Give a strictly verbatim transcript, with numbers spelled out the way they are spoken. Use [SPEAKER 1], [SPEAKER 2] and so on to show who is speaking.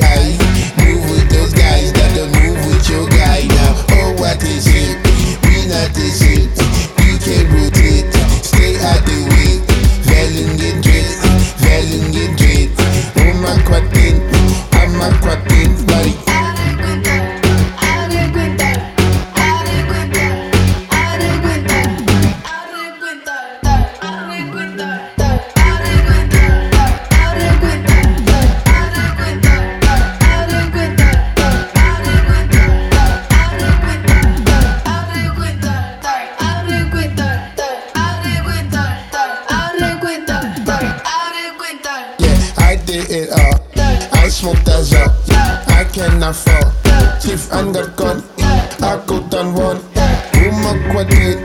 [SPEAKER 1] I move with those guys that don't move with your guy now. Oh, what is it? We not the shit. You can rotate, stay out the way. Velling get dress, velling get dress. Oh, my quatin, I'm a quatin, buddy. It up. I smoke that up. I cannot fall. Chief undercut. I go down one. Uma quadrit.